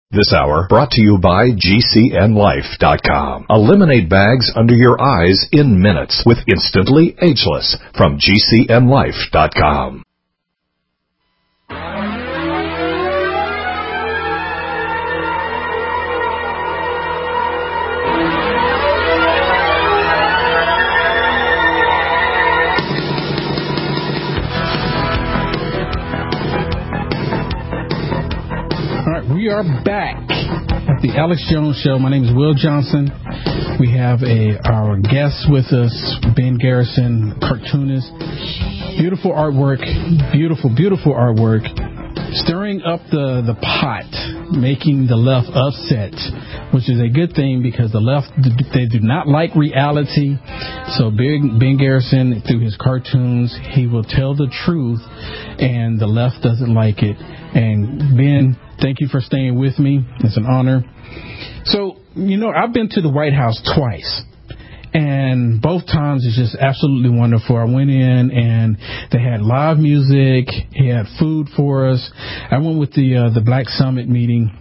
This hour brought to you by GCNLife.com. Eliminate bags under your eyes in minutes with Instantly Ageless from GCNLife.com. We are back at the Alex Jones Show. My name is Will Johnson. We have our guest with us, Ben Garrison, cartoonist. Beautiful artwork, beautiful artwork. Stirring up the pot, making the left upset, which is a good thing because the left, they do not like reality. So Ben Garrison, through his cartoons, he will tell the truth, and the left doesn't like it. And Ben, thank you for staying with me. It's an honor. So, I've been to the White House twice. And both times it's just absolutely wonderful. I went in and they had live music. He had food for us. I went with the Black Summit meeting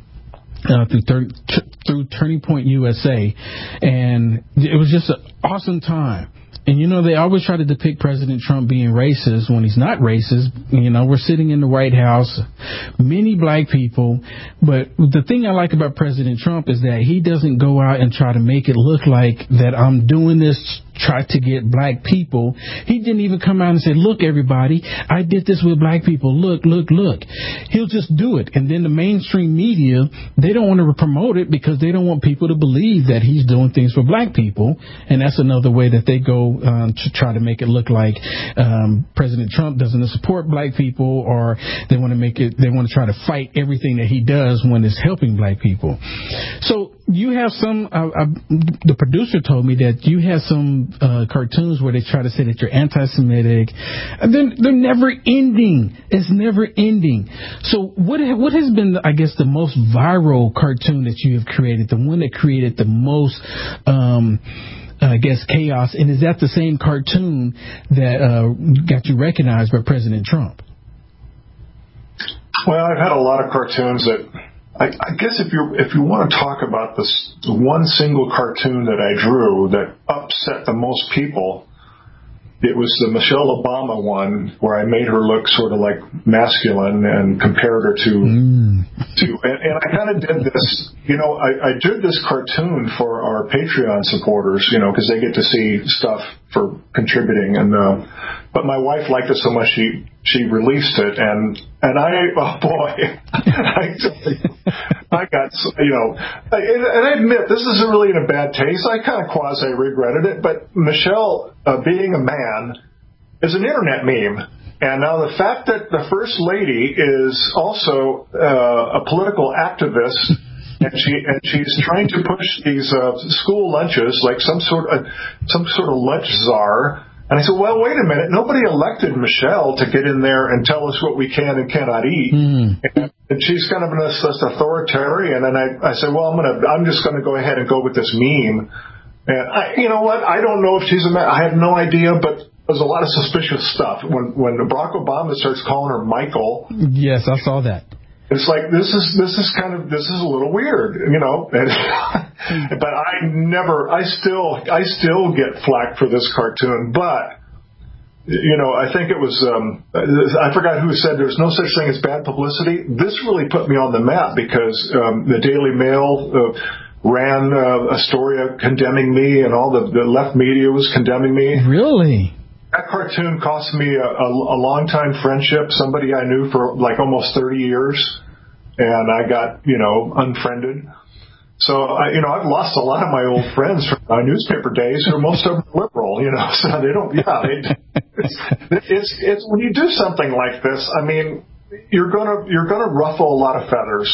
through Turning Point USA, and it was just an awesome time. And, they always try to depict President Trump being racist when he's not racist. We're sitting in the White House, many black people. But the thing I like about President Trump is that he doesn't go out and try to make it look like that I'm doing this, try to get black people. He didn't even come out and say, look, everybody, I did this with black people. Look. He'll just do it. And then the mainstream media, they don't want to promote it because they don't want people to believe that he's doing things for black people. And that's another way that they go to try to make it look like President Trump doesn't support black people, or they want to try to fight everything that he does when it's helping black people. So you have some, the producer told me that you have some cartoons where they try to say that you're anti-Semitic. They're never ending. It's never ending. So what has been, I guess, the most viral cartoon that you have created, the one that created the most chaos, and is that the same cartoon that got you recognized by President Trump? Well, I've had a lot of cartoons that I guess if you want to talk about the one single cartoon that I drew that upset the most people, it was the Michelle Obama one where I made her look sort of like masculine and compared her to and I kind of did this, I did this cartoon for our Patreon supporters, because they get to see stuff for contributing, and but my wife liked it so much she released it, and I got, and I admit this isn't really in a bad taste. I kind of quasi regretted it, but Michelle, being a man, is an internet meme. And now the fact that the First Lady is also a political activist, and she's trying to push these school lunches like some sort of lunch czar. And I said, well, wait a minute. Nobody elected Michelle to get in there and tell us what we can and cannot eat. And she's kind of this authoritarian. And I said, well, I'm just going to go ahead and go with this meme. And you know what? I don't know if she's I have no idea, but there's a lot of suspicious stuff. When Barack Obama starts calling her Michael. Yes, I saw that. It's like, this is a little weird, But I still get flack for this cartoon. But, I think it was, I forgot who said there's no such thing as bad publicity. This really put me on the map because the Daily Mail ran a story condemning me, and all the left media was condemning me. Really? That cartoon cost me a long-time friendship, somebody I knew for like almost 30 years, and I got, unfriended. So, I've lost a lot of my old friends from my newspaper days, who most of them are liberal, so they don't, it's when you do something like this, you're gonna ruffle a lot of feathers.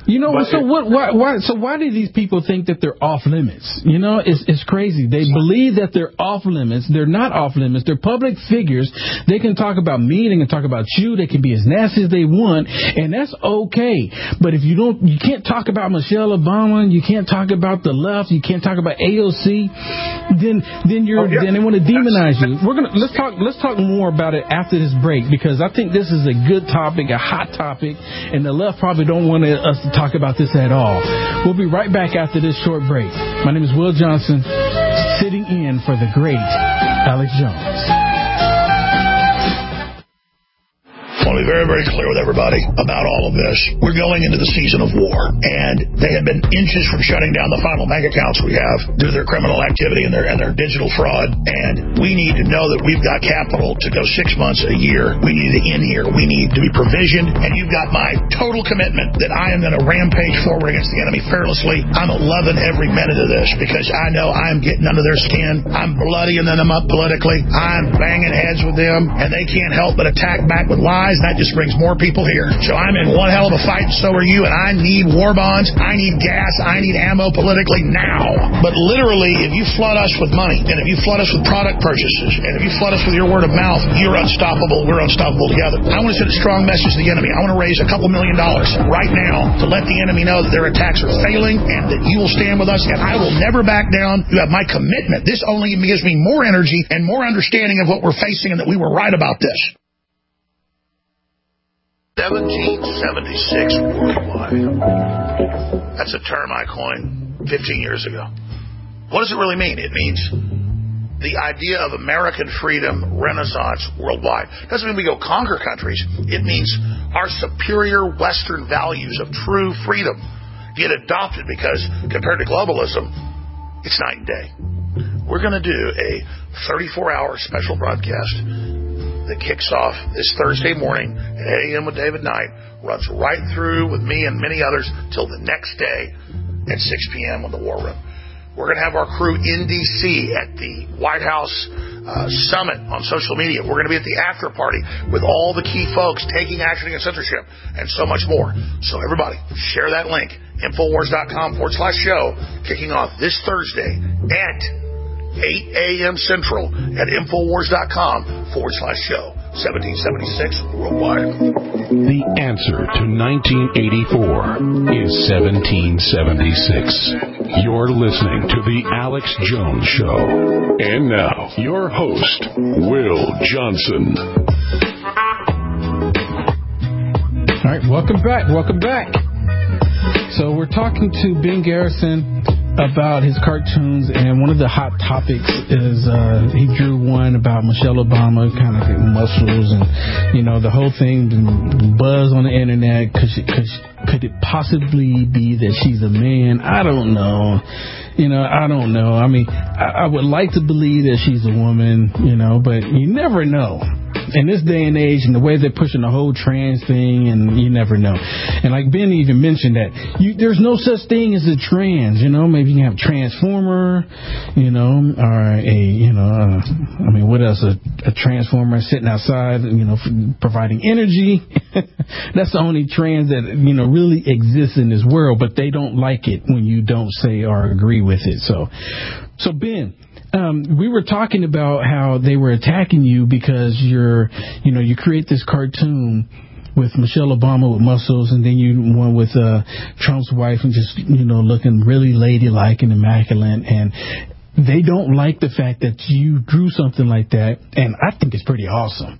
Why do these people think that they're off limits? It's crazy. They believe that they're off limits. They're not off limits. They're public figures. They can talk about me. They can talk about you. They can be as nasty as they want, and that's okay. But if you can't talk about Michelle Obama. You can't talk about the left. You can't talk about AOC. Then they want to demonize you. Let's talk more about it after this break, because I think this is a good topic, a hot topic, and the left probably don't want us to talk about this at all. We'll be right back after this short break. My name is Will Johnson, sitting in for the great Alex Jones. I want to be very, very clear with everybody about all of this. We're going into the season of war, and they have been inches from shutting down the final bank accounts we have due to their criminal activity and their digital fraud. And we need to know that we've got capital to go 6 months, a year. We need to end here. We need to be provisioned, and you've got my total commitment that I am going to rampage forward against the enemy fearlessly. I'm loving every minute of this because I know I'm getting under their skin. I'm bloodying them up politically. I'm banging heads with them, and they can't help but attack back with lies. That just brings more people here. So I'm in one hell of a fight, and so are you, and I need war bonds, I need gas, I need ammo politically now. But literally, if you flood us with money, and if you flood us with product purchases, and if you flood us with your word of mouth, you're unstoppable, we're unstoppable together. I want to send a strong message to the enemy. I want to raise a couple $1 million right now to let the enemy know that their attacks are failing, and that you will stand with us, and I will never back down. You have my commitment. This only gives me more energy and more understanding of what we're facing, and that we were right about this. 1776 worldwide. That's a term I coined 15 years ago. What does it really mean? It means the idea of American freedom renaissance worldwide. It doesn't mean we go conquer countries. It means our superior Western values of true freedom get adopted, because compared to globalism, it's night and day. We're going to do a 34-hour special broadcast that kicks off this Thursday morning at 8 a.m. with David Knight, runs right through with me and many others till the next day at 6 p.m. on the War Room. We're going to have our crew in D.C. at the White House Summit on social media. We're going to be at the after party with all the key folks taking action against censorship and so much more. So everybody, share that link, Infowars.com/show, kicking off this Thursday at 8 a.m. Central at Infowars.com/show. 1776 worldwide. The answer to 1984 is 1776. You're listening to The Alex Jones Show. And now, your host, Will Johnson. All right, welcome back. So we're talking to Ben Garrison about his cartoons, and one of the hot topics is he drew one about Michelle Obama kind of getting muscles, and the whole thing buzz on the internet. Could it possibly be that she's a man? I don't know. I don't know. I mean, I would like to believe that she's a woman, but you never know. In this day and age, and the way they're pushing the whole trans thing, and you never know. And like Ben even mentioned that there's no such thing as a trans. Maybe you can have a transformer, or what else? A transformer sitting outside, providing energy. That's the only trans that really exists in this world. But they don't like it when you don't say or agree with it. So Ben. We were talking about how they were attacking you because you create this cartoon with Michelle Obama with muscles, and then you one with Trump's wife and just looking really ladylike and immaculate, and they don't like the fact that you drew something like that, and I think it's pretty awesome.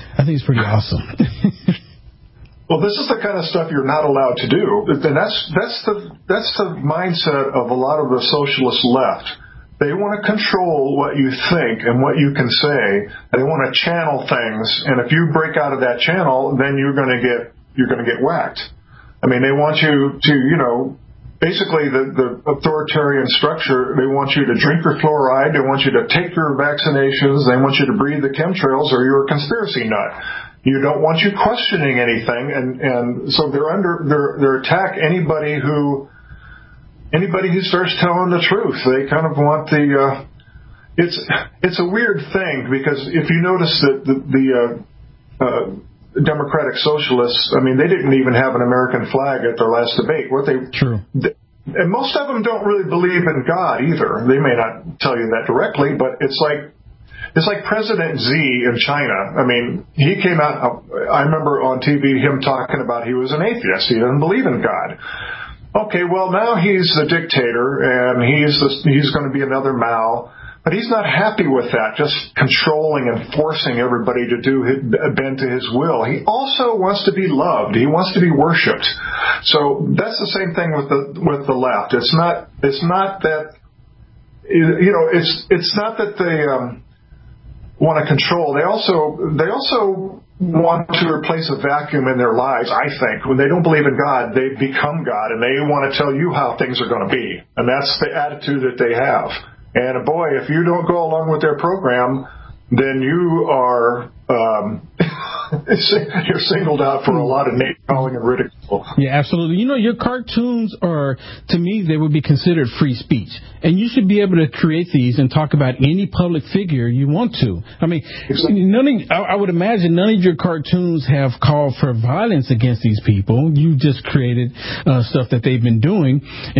Well, this is the kind of stuff you're not allowed to do, and that's the mindset of a lot of the socialist left. They want to control what you think and what you can say. They want to channel things, and if you break out of that channel, then you're going to get whacked. I mean, they want you to, basically the authoritarian structure. They want you to drink your fluoride. They want you to take your vaccinations. They want you to breathe the chemtrails, or you're a conspiracy nut. You don't want you questioning anything, and so they're their attack anybody who starts telling the truth. They kind of want it's a weird thing, because if you notice that the Democratic Socialists, I mean, they didn't even have an American flag at their last debate. And most of them don't really believe in God either. They may not tell you that directly, but it's like President Xi in China. I mean, he came out, I remember on TV him talking about he was an atheist. He doesn't believe in God. Okay, well, now he's the dictator, and he's going to be another Mao. But he's not happy with that, just controlling and forcing everybody to bend to his will. He also wants to be loved. He wants to be worshipped. So that's the same thing with the left. It's not that, it's not that they want to control. They also want to replace a vacuum in their lives, I think. When they don't believe in God, they become God, and they want to tell you how things are going to be. And that's the attitude that they have. And boy, if you don't go along with their program, then you are you're singled out for a lot of name calling and ridicule. Yeah, absolutely. Your cartoons are, to me, they would be considered free speech. And you should be able to create these and talk about any public figure you want to. I mean, exactly. I would imagine none of your cartoons have called for violence against these people. You just created stuff that they've been doing.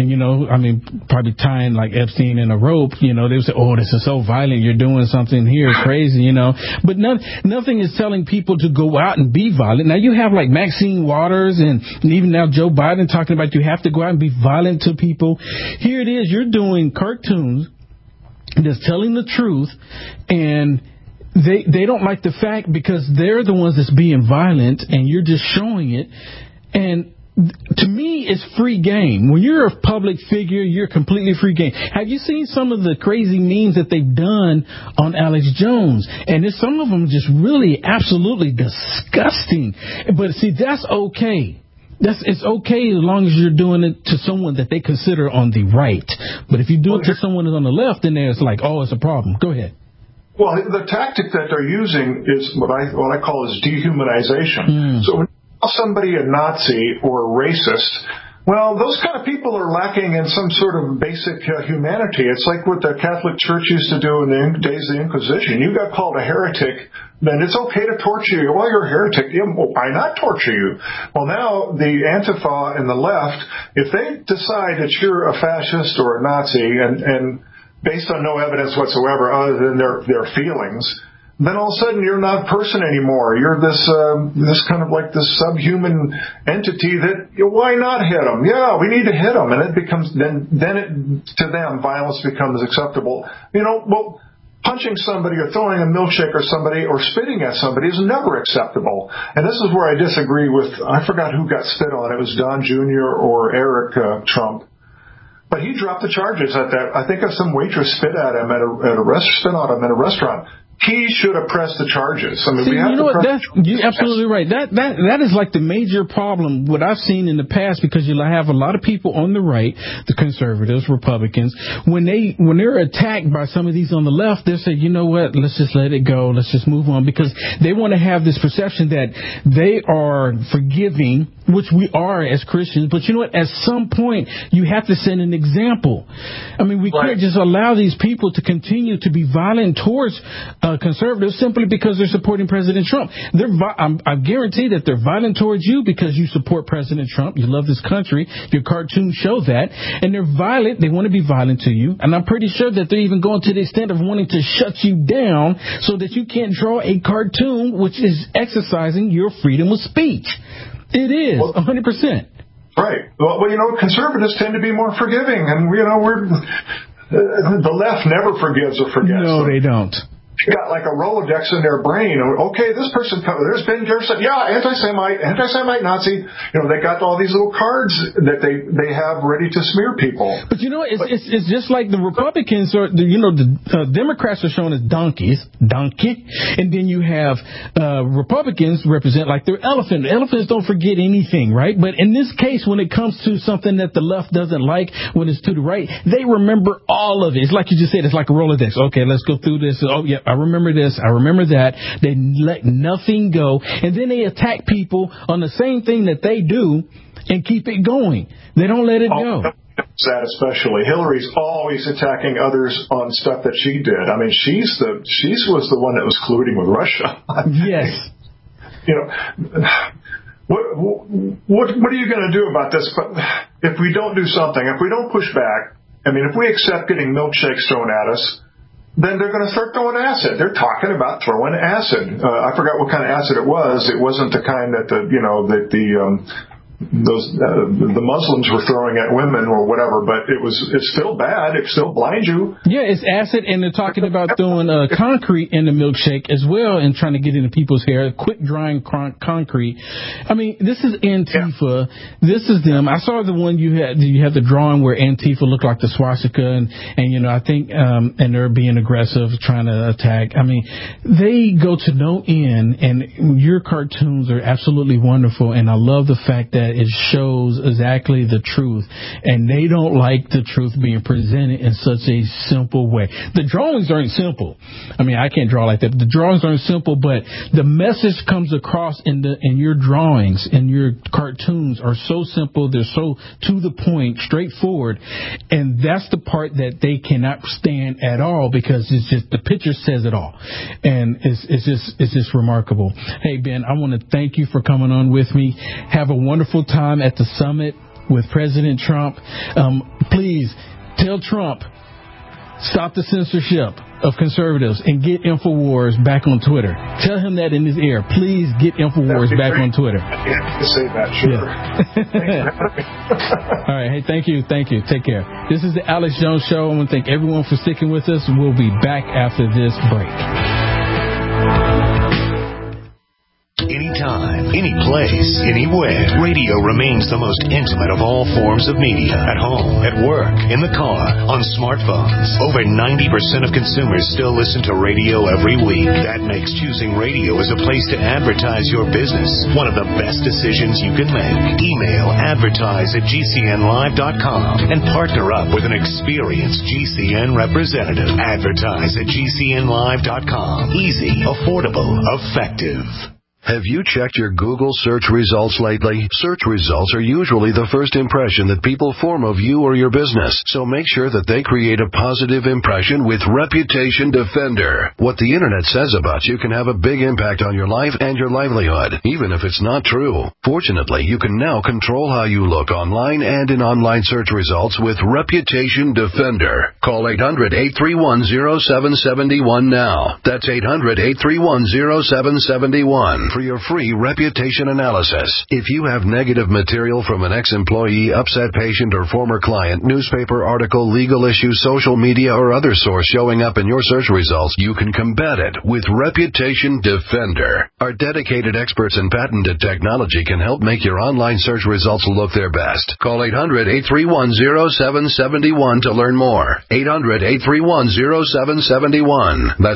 And, probably tying like Epstein in a rope, they would say, oh, this is so violent. You're doing something here. It's crazy, But nothing is telling people to go out and be violent. Now, you have like Maxine Waters and even now Joe Biden talking about you have to go out and be violent to people. Here it is. You're doing cartoons that's telling the truth, and they don't like the fact because they're the ones that's being violent, and you're just showing it. And to me, it's free game. When you're a public figure, you're completely free game. Have you seen some of the crazy memes that they've done on Alex Jones? And some of them just really absolutely disgusting. But see, that's okay. It's okay as long as you're doing it to someone that they consider on the right. But if you do it to someone that's on the left, then it's like, oh, it's a problem. Go ahead. Well, the tactic that they're using is what I call is dehumanization. So when you call somebody a Nazi or a racist, well, those kind of people are lacking in some sort of basic humanity. It's like what the Catholic Church used to do in the days of the Inquisition. You got called a heretic, then it's okay to torture you. Well, you're a heretic. Well, why not torture you? Well, now the Antifa and the left, if they decide that you're a fascist or a Nazi, and based on no evidence whatsoever other than their feelings, then all of a sudden you're not a person anymore. You're this kind of like this subhuman entity that, why not hit them? Yeah, we need to hit them. And it becomes, then to them, violence becomes acceptable. Well, punching somebody or throwing a milkshake or somebody or spitting at somebody is never acceptable. And this is where I disagree with, I forgot who got spit on. It was Don Jr. or Eric Trump. But he dropped the charges at that. I think some waitress spit at him spit on him in a restaurant. He should have pressed the charges. I mean, you're absolutely right. That is like the major problem, what I've seen in the past, because you have a lot of people on the right, the conservatives, Republicans, when they're attacked by some of these on the left, they say, you know what, let's just let it go. Let's just move on, because they want to have this perception that they are forgiving, which we are as Christians. But you know what? At some point, you have to set an example. I mean, we can't just allow these people to continue to be violent towards conservatives simply because they're supporting President Trump. I guarantee that they're violent towards you because you support President Trump. You love this country. Your cartoons show that. And they're violent. They want to be violent to you. And I'm pretty sure that they're even going to the extent of wanting to shut you down so that you can't draw a cartoon which is exercising your freedom of speech. It is, 100%. Right. Well, conservatives tend to be more forgiving, and the left never forgives or forgets. No, they don't. You got like a Rolodex in their brain. Okay, this person, there's Ben Gerson. Yeah, anti-Semite, Nazi. They got all these little cards that they have ready to smear people. But it's just like the Republicans or the Democrats are shown as donkey, and then you have Republicans represent like they're elephant. Elephants don't forget anything, right? But in this case, when it comes to something that the left doesn't like, when it's to the right, they remember all of it. It's like you just said, it's like a Rolodex. Okay, let's go through this. Oh yeah, I remember this. I remember that. They let nothing go. And then they attack people on the same thing that they do and keep it going. They don't let it go. That especially. Hillary's always attacking others on stuff that she did. I mean, she was the one that was colluding with Russia. Yes. What are you going to do about this? But if we don't do something, if we don't push back, I mean, if we accept getting milkshakes thrown at us, then they're going to start throwing acid. They're talking about throwing acid. I forgot what kind of acid it was. It wasn't the kind that the Muslims were throwing at women or whatever, but it's still bad. It still blinds you. Yeah, it's acid, and they're talking about throwing concrete in the milkshake as well and trying to get into people's hair, quick drying concrete. I mean, this is Antifa. Yeah. This is them. I saw the one you had the drawing where Antifa looked like the swastika, and I think and they're being aggressive, trying to attack. I mean, they go to no end, and your cartoons are absolutely wonderful, and I love the fact that it shows exactly the truth, and they don't like the truth being presented in such a simple way. The drawings aren't simple. I mean, I can't draw like that. But the drawings aren't simple, but the message comes across in your drawings, and your cartoons are so simple. They're so to the point, straightforward, and that's the part that they cannot stand at all, because it's just the picture says it all, and it's just remarkable. Hey, Ben, I want to thank you for coming on with me. Have a wonderful time at the summit with President Trump. Please tell Trump, stop the censorship of conservatives and get InfoWars back on Twitter. Tell him that in his ear. Please get InfoWars back on Twitter. Yeah, to say that, sure. Yeah. All right. Hey, thank you. Take care. This is the Alex Jones Show. I want to thank everyone for sticking with us. We'll be back after this break. Anytime, any place, anywhere. Radio remains the most intimate of all forms of media. At home, at work, in the car, on smartphones. Over 90% of consumers still listen to radio every week. That makes choosing radio as a place to advertise your business one of the best decisions you can make. Email advertise@gcnlive.com and partner up with an experienced GCN representative. Advertise@gcnlive.com. Easy, affordable, effective. Have you checked your Google search results lately? Search results are usually the first impression that people form of you or your business, so make sure that they create a positive impression with Reputation Defender. What the internet says about you can have a big impact on your life and your livelihood, even if it's not true. Fortunately, you can now control how you look online and in online search results with Reputation Defender. Call 800-831-0771 now. That's 800-831-0771. For your free reputation analysis. If you have negative material from an ex-employee, upset patient, or former client, newspaper article, legal issue, social media, or other source showing up in your search results, you can combat it with Reputation Defender. Our dedicated experts in patented technology can help make your online search results look their best. Call 800-831-0771 to learn more. 800-831-0771. That's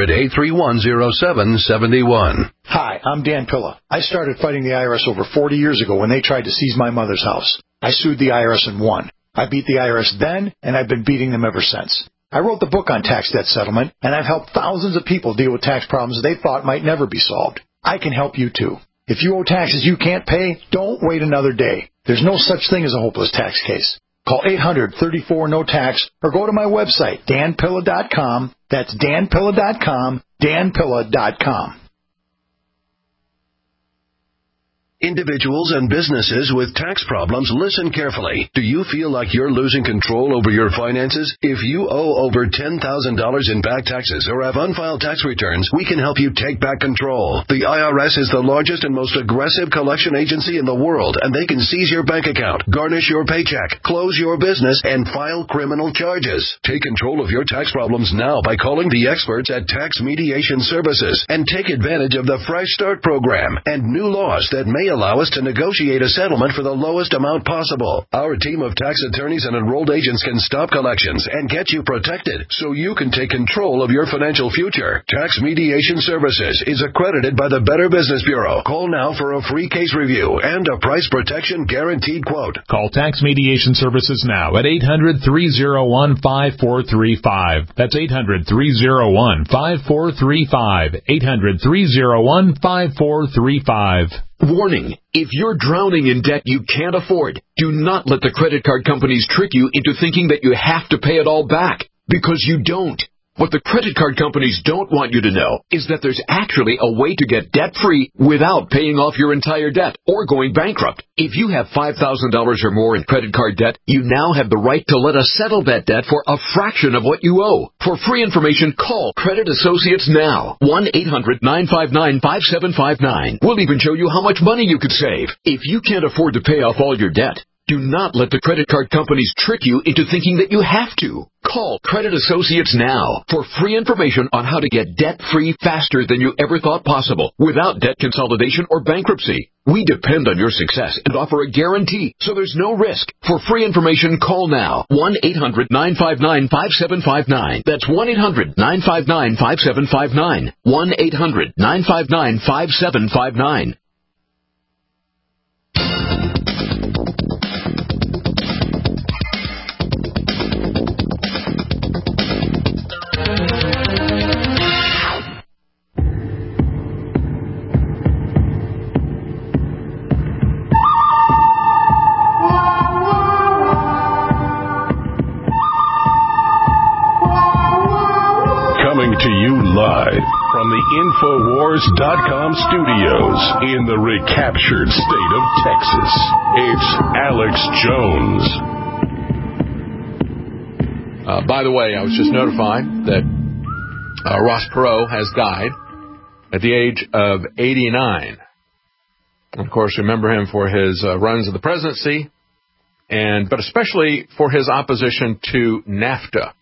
800-831-0771. Hi, I'm Dan Pilla. I started fighting the IRS over 40 years ago when they tried to seize my mother's house. I sued the IRS and won. I beat the IRS then, and I've been beating them ever since. I wrote the book on tax debt settlement, and I've helped thousands of people deal with tax problems they thought might never be solved. I can help you too. If you owe taxes you can't pay, don't wait another day. There's no such thing as a hopeless tax case. Call 800-34-NO-TAX or go to my website, danpilla.com. That's danpilla.com, danpilla.com. Individuals and businesses with tax problems, listen carefully. Do you feel like you're losing control over your finances? If you owe over $10,000 in back taxes or have unfiled tax returns, we can help you take back control. The IRS is the largest and most aggressive collection agency in the world, and they can seize your bank account, garnish your paycheck, close your business, and file criminal charges. Take control of your tax problems now by calling the experts at Tax Mediation Services and take advantage of the Fresh Start program and new laws that may allow us to negotiate a settlement for the lowest amount possible. Our team of tax attorneys and enrolled agents can stop collections and get you protected so you can take control of your financial future. Tax Mediation Services is accredited by the Better Business Bureau. Call now for a free case review and a price protection guaranteed quote. Call Tax Mediation Services now at 800-301-5435. That's 800-301-5435. 800-301-5435. Warning, if you're drowning in debt you can't afford, do not let the credit card companies trick you into thinking that you have to pay it all back, because you don't. What the credit card companies don't want you to know is that there's actually a way to get debt-free without paying off your entire debt or going bankrupt. If you have $5,000 or more in credit card debt, you now have the right to let us settle that debt for a fraction of what you owe. For free information, call Credit Associates now. 1-800-959-5759. We'll even show you how much money you could save. If you can't afford to pay off all your debt, do not let the credit card companies trick you into thinking that you have to. Call Credit Associates now for free information on how to get debt-free faster than you ever thought possible without debt consolidation or bankruptcy. We depend on your success and offer a guarantee, so there's no risk. For free information, call now. 1-800-959-5759. That's 1-800-959-5759. 1-800-959-5759. To you live from the Infowars.com studios in the recaptured state of Texas, it's Alex Jones. By the way, I was just notified that Ross Perot has died at the age of 89. And of course, remember him for his runs of the presidency, but especially for his opposition to NAFTA.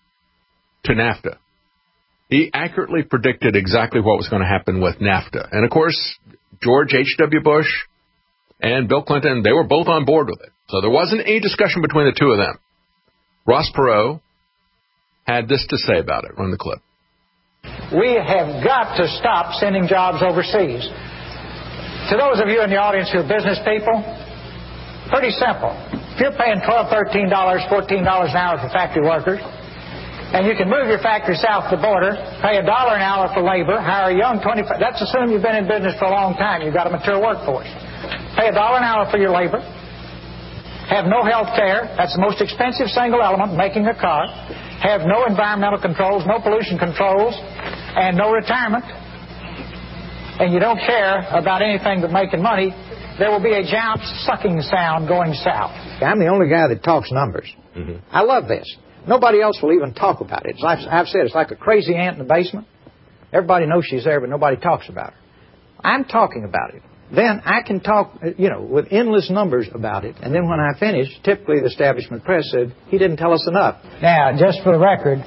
He accurately predicted exactly what was going to happen with NAFTA. And, of course, George H.W. Bush and Bill Clinton, they were both on board with it. So there wasn't any discussion between the two of them. Ross Perot had this to say about it. Run the clip. We have got to stop sending jobs overseas. To those of you in the audience who are business people, pretty simple. If you're paying $12, $13, $14 an hour for factory workers, and you can move your factory south of the border, pay $1 an hour for labor, hire a young 25. That's assuming you've been in business for a long time. You've got a mature workforce. Pay $1 an hour for your labor. Have no health care. That's the most expensive single element, making a car. Have no environmental controls, no pollution controls, and no retirement. And you don't care about anything but making money. There will be a giant sucking sound going south. I'm the only guy that talks numbers. Mm-hmm. I love this. Nobody else will even talk about it. I've said, it's like a crazy ant in the basement. Everybody knows she's there, but nobody talks about her. I'm talking about it. Then I can talk, with endless numbers about it. And then when I finish, typically the establishment press said, he didn't tell us enough. Now, just for the record,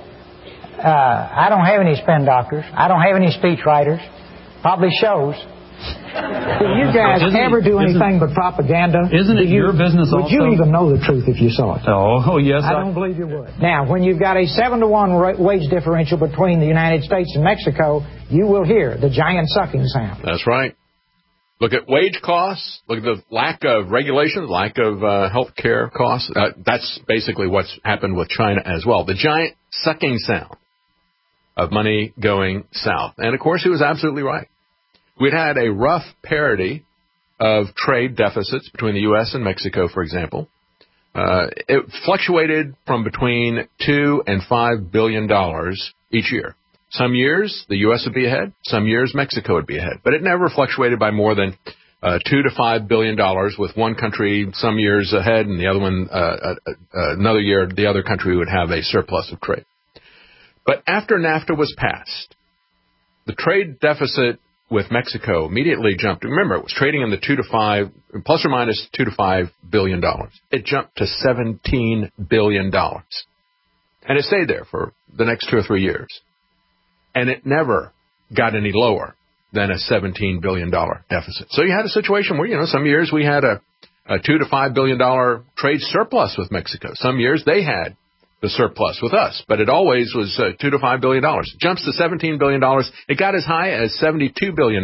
I don't have any spin doctors. I don't have any speech writers. Probably shows. Will you guys ever do anything but propaganda? Isn't it your business also? Would you even know the truth if you saw it? Oh yes. I don't believe you would. Now, when you've got a 7-to-1 wage differential between the United States and Mexico, you will hear the giant sucking sound. That's right. Look at wage costs. Look at the lack of regulation, lack of health care costs. That's basically what's happened with China as well. The giant sucking sound of money going south. And, of course, he was absolutely right. We'd had a rough parity of trade deficits between the U.S. and Mexico, for example. It fluctuated from between $2 and $5 billion each year. Some years, the U.S. would be ahead. Some years, Mexico would be ahead. But it never fluctuated by more than $2 to $5 billion, with one country some years ahead and the other one, another year, the other country would have a surplus of trade. But after NAFTA was passed, the trade deficit with Mexico immediately jumped. Remember, it was trading in the plus or minus $2 to $5 billion. It jumped to $17 billion. And it stayed there for the next 2 or 3 years. And it never got any lower than a $17 billion deficit. So you had a situation where, some years we had a $2 to $5 billion trade surplus with Mexico. Some years they had the surplus with us, but it always was $2 to $5 billion. It jumps to $17 billion. It got as high as $72 billion.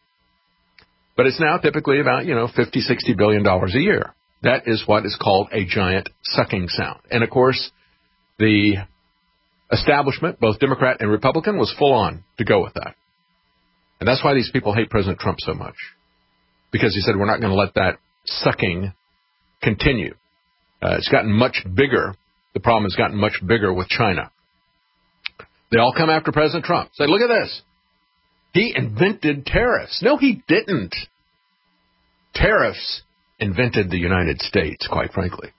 But it's now typically about, $50, $60 billion a year. That is what is called a giant sucking sound. And, of course, the establishment, both Democrat and Republican, was full on to go with that. And that's why these people hate President Trump so much. Because he said, we're not going to let that sucking continue. It's gotten much bigger. The problem has gotten much bigger with China. They all come after President Trump. Say, look at this. He invented tariffs. No, he didn't. Tariffs invented the United States, quite frankly.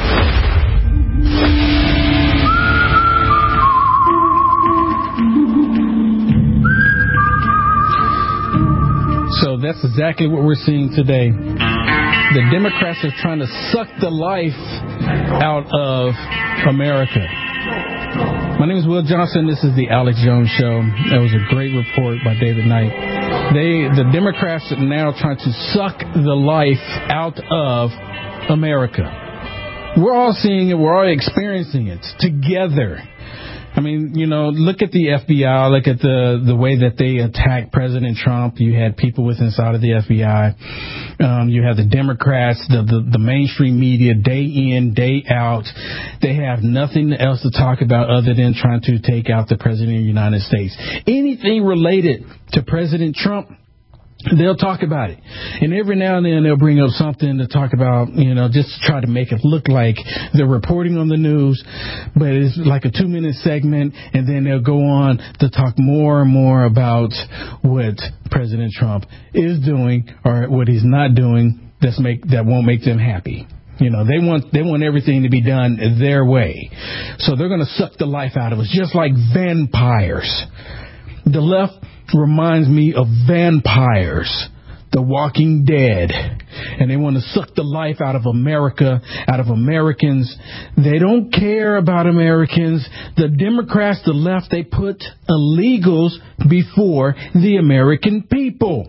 So that's exactly what we're seeing today. The Democrats are trying to suck the life out of America. My name is Will Johnson. This is the Alex Jones Show. That was a great report by David Knight. The Democrats are now trying to suck the life out of America. We're all seeing it. We're all experiencing it together. I mean, you know, look at the FBI, look at the way that they attacked President Trump. You had people with inside of the FBI. You have the Democrats, the mainstream media, day in, day out. They have nothing else to talk about other than trying to take out the President of the United States. Anything related to President Trump, they'll talk about it. And every now and then they'll bring up something to talk about, you know, just to try to make it look like they're reporting on the news. But it's like a 2-minute segment, and then they'll go on to talk more and more about what President Trump is doing or what he's not doing that won't make them happy. You know, they want everything to be done their way. So they're going to suck the life out of us, just like vampires. The left reminds me of vampires, the Walking Dead, and they want to suck the life out of America, out of Americans. They don't care about Americans. The Democrats, the left, they put illegals before the American people.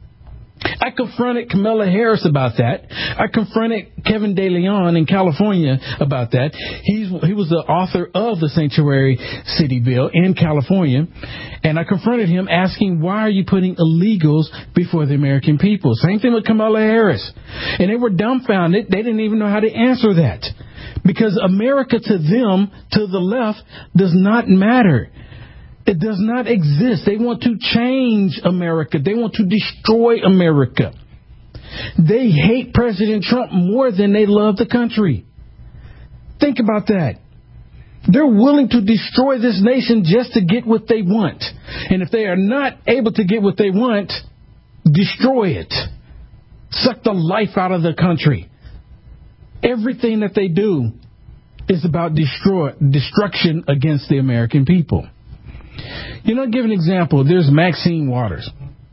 I confronted Kamala Harris about that. I confronted Kevin De Leon in California about that. He was the author of the Sanctuary City Bill in California. And I confronted him asking, why are you putting illegals before the American people? Same thing with Kamala Harris. And they were dumbfounded. They didn't even know how to answer that. Because America to them, to the left, does not matter. It does not exist. They want to change America. They want to destroy America. They hate President Trump more than they love the country. Think about that. They're willing to destroy this nation just to get what they want. And if they are not able to get what they want, destroy it. Suck the life out of the country. Everything that they do is about destruction against the American people. You know, I'll give an example. There's Maxine Waters.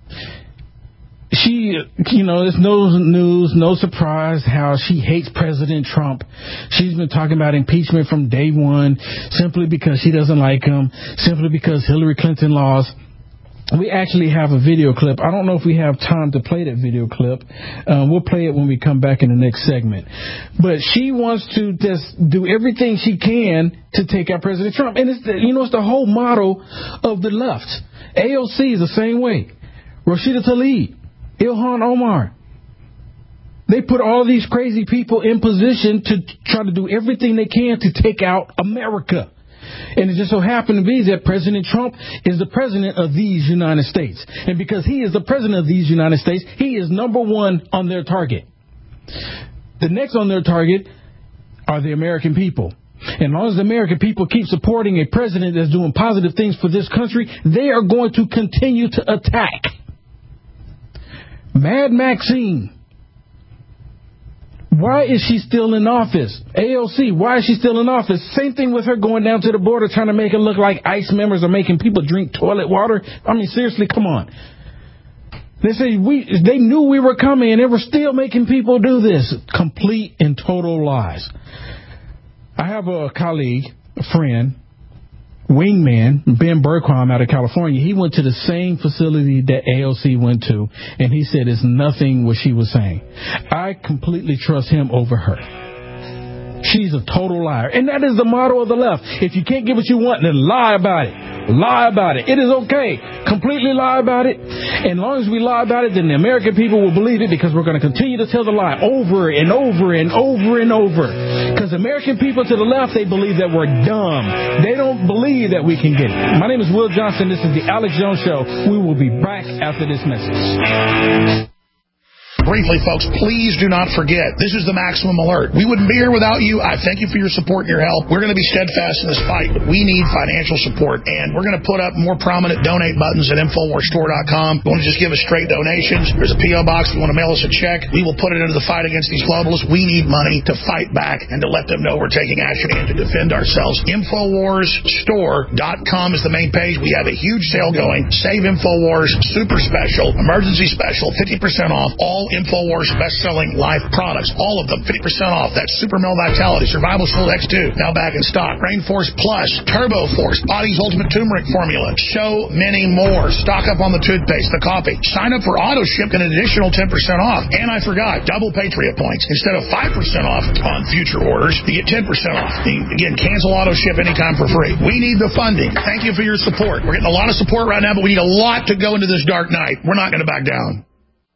She, you know, there's no news, no surprise how she hates President Trump. She's been talking about impeachment from day one simply because she doesn't like him, simply because Hillary Clinton lost. We actually have a video clip. I don't know if we have time to play that video clip. We'll play it when we come back in the next segment. But she wants to just do everything she can to take out President Trump. And it's the whole model of the left. AOC is the same way. Rashida Tlaib, Ilhan Omar. They put all these crazy people in position to try to do everything they can to take out America. And it just so happened to be that President Trump is the president of these United States. And because he is the president of these United States, he is number one on their target. The next on their target are the American people. And as long as the American people keep supporting a president that's doing positive things for this country, they are going to continue to attack. Mad Maxine. Why is she still in office? AOC, why is she still in office? Same thing with her going down to the border trying to make it look like ICE members are making people drink toilet water. I mean, seriously, come on. They say they knew we were coming and they were still making people do this. Complete and total lies. I have a colleague, a friend, wingman, Ben Bergquam out of California. He went to the same facility that AOC went to, and he said it's nothing what she was saying. I completely trust him over her. She's a total liar. And that is the motto of the left. If you can't get what you want, then lie about it. Lie about it. It is okay. Completely lie about it. And as long as we lie about it, then the American people will believe it because we're going to continue to tell the lie over and over and over and over. Because American people to the left, they believe that we're dumb. They don't believe that we can get it. My name is Will Johnson. This is the Alex Jones Show. We will be back after this message. Briefly, folks, please do not forget, this is the Maximum Alert. We wouldn't be here without you. I thank you for your support and your help. We're going to be steadfast in this fight, but we need financial support, and we're going to put up more prominent donate buttons at InfoWarsStore.com. If you want to just give us straight donations, there's a P.O. box. If you want to mail us a check, we will put it into the fight against these globalists. We need money to fight back and to let them know we're taking action and to defend ourselves. InfoWarsStore.com is the main page. We have a huge sale going. Save InfoWars, super special, emergency special, 50% off all InfoWars best-selling life products. All of them, 50% off. That's Super Male Vitality, Survival Shield X2, now back in stock. Rainforce Plus, Turbo Force, Body's Ultimate Turmeric Formula. So many more. Stock up on the toothpaste, the coffee. Sign up for auto ship and an additional 10% off. And I forgot, double Patriot points. Instead of 5% off on future orders, you get 10% off. Again, cancel auto ship anytime for free. We need the funding. Thank you for your support. We're getting a lot of support right now, but we need a lot to go into this dark night. We're not going to back down.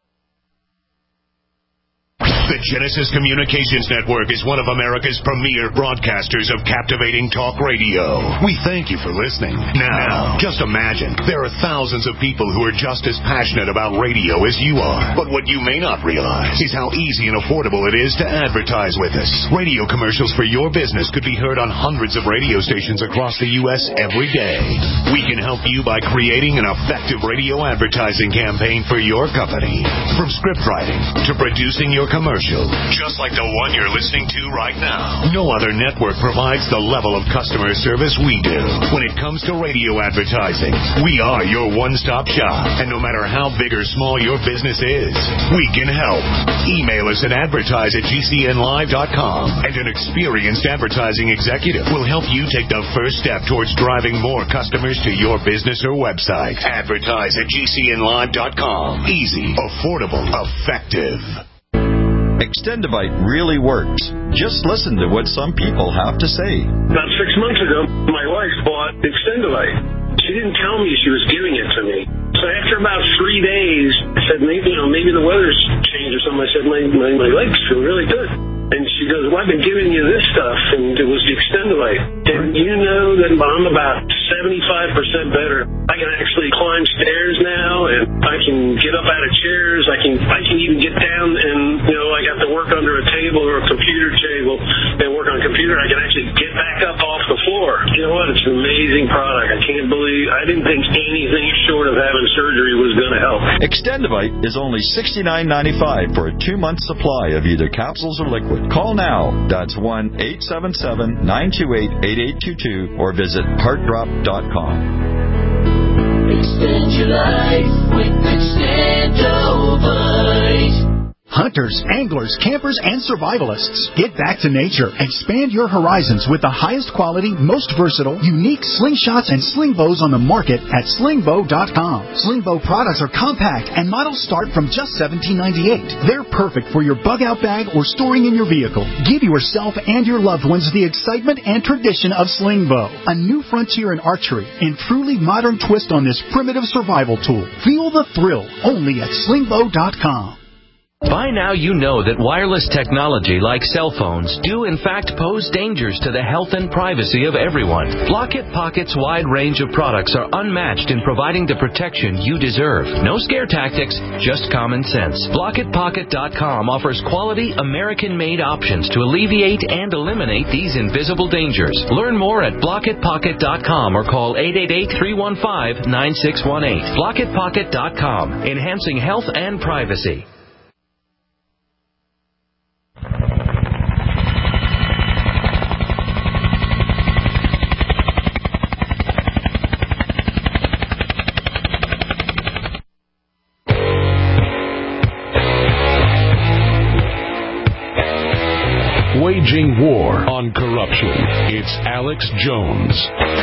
The Genesis Communications Network is one of America's premier broadcasters of captivating talk radio. We thank you for listening. Now, just imagine, there are thousands of people who are just as passionate about radio as you are. But what you may not realize is how easy and affordable it is to advertise with us. Radio commercials for your business could be heard on hundreds of radio stations across the U.S. every day. We can help you by creating an effective radio advertising campaign for your company. From script writing to producing your commercial, just like the one you're listening to right now. No other network provides the level of customer service we do. When it comes to radio advertising, we are your one-stop shop. And no matter how big or small your business is, we can help. Email us at advertise@gcnlive.com, and an experienced advertising executive will help you take the first step towards driving more customers to your business or website. Advertise@gcnlive.com. Easy, affordable, effective. Extendivite really works. Just listen to what some people have to say. About 6 months ago, my wife bought Extendivite. She didn't tell me she was giving it to me. So after about 3 days, I said, maybe the weather's changed or something. I said, my legs feel really good. And she goes, well, I've been giving you this stuff, and it was the Extendivite. And you know that I'm about 75% better. I can actually climb stairs now, and I can get up out of chairs. I can even get down, and I got to work under a table or a computer table and work on a computer. I can actually get back up off the floor. You know what? It's an amazing product. I didn't think anything short of having surgery was going to help. Extendivite is only $69.95 for a 2-month supply of either capsules or liquid. Call now. That's 1-877-928-8822 or visit heartdrop.com. Extend your life with Extendivite. Hunters, anglers, campers, and survivalists, get back to nature. Expand your horizons with the highest quality, most versatile, unique slingshots and sling bows on the market at slingbow.com. Slingbow products are compact and models start from just $17.98. They're perfect for your bug-out bag or storing in your vehicle. Give yourself and your loved ones the excitement and tradition of Slingbow, a new frontier in archery and truly modern twist on this primitive survival tool. Feel the thrill only at slingbow.com. By now you know that wireless technology like cell phones do in fact pose dangers to the health and privacy of everyone. Block-It Pocket's wide range of products are unmatched in providing the protection you deserve. No scare tactics, just common sense. BlockItPocket.com offers quality American-made options to alleviate and eliminate these invisible dangers. Learn more at BlockItPocket.com or call 888-315-9618. BlockItPocket.com, enhancing health and privacy. Waging war on corruption. It's Alex Jones.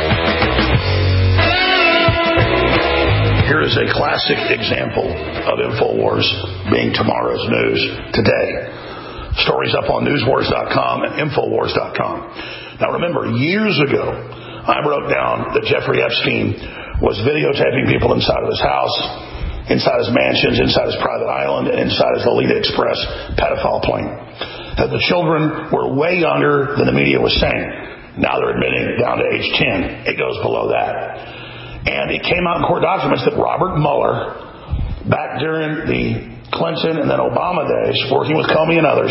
Here is a classic example of InfoWars being tomorrow's news today. Stories up on newswars.com and infowars.com. Now remember, years ago, I wrote down that Jeffrey Epstein was videotaping people inside of his house, inside his mansions, inside his private island, and inside his Lolita Express pedophile plane. That the children were way younger than the media was saying. Now they're admitting down to age 10. It goes below that. And it came out in court documents that Robert Mueller, back during the Clinton and then Obama days, working with Comey and others,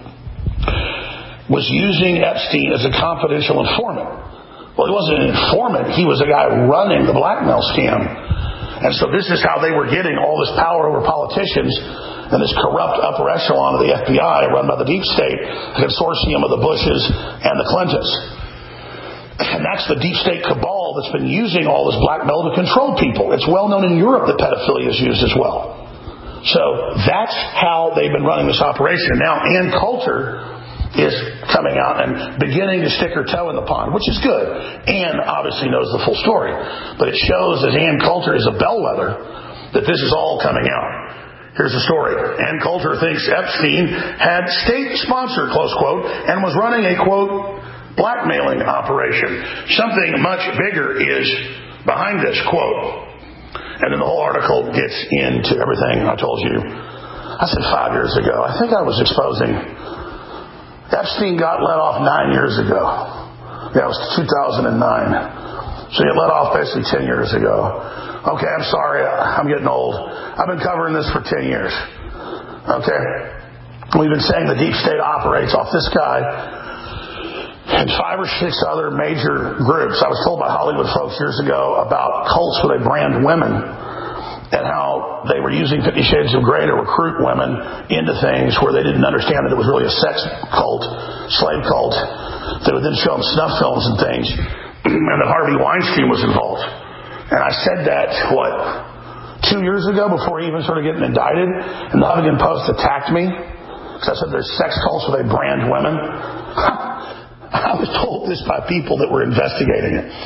was using Epstein as a confidential informant. Well, he wasn't an informant. He was a guy running the blackmail scam. And so this is how they were getting all this power over politicians and this corrupt upper echelon of the FBI run by the deep state, the consortium of the Bushes and the Clintons. And that's the deep state cabal that's been using all this blackmail to control people. It's well known in Europe that pedophilia is used as well. So that's how they've been running this operation. Now Ann Coulter is coming out and beginning to stick her toe in the pond, which is good. Ann obviously knows the full story. But it shows that Ann Coulter is a bellwether that this is all coming out. Here's the story. Ann Coulter thinks Epstein had state-sponsored, close quote, and was running a, quote, blackmailing operation. Something much bigger is behind this, quote. And then the whole article gets into everything I told you. I said 5 years ago. I think I was exposing... Epstein got let off 9 years ago. Yeah, it was 2009. So he let off basically 10 years ago. Okay, I'm sorry. I'm getting old. I've been covering this for 10 years. Okay? We've been saying the deep state operates off this guy and 5 or 6 other major groups. I was told by Hollywood folks years ago about cults where they brand women and how they were using 50 Shades of Grey to recruit women into things where they didn't understand that it was really a sex cult, slave cult. They would then show them snuff films and things, and that Harvey Weinstein was involved. And I said that, 2 years ago before he even started getting indicted, and the Huffington Post attacked me because I said there's sex cults where they brand women. I was told this by people that were investigating it.